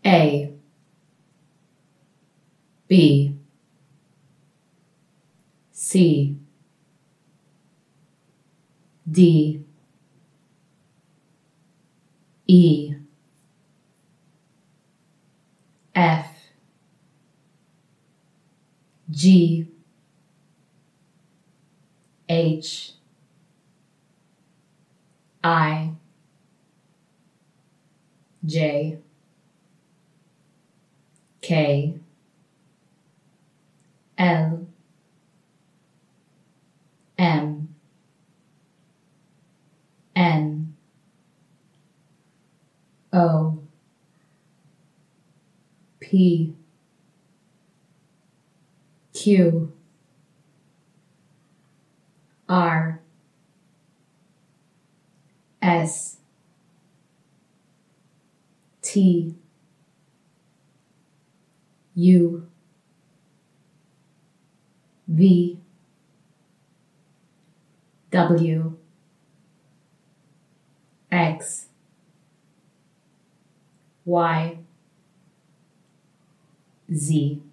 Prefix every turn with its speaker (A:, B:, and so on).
A: A, B, C, D, E, F, G, H, I, J, K, L, M, N, O, P, Q, R, S, T, U, V, W, X, Y, Z.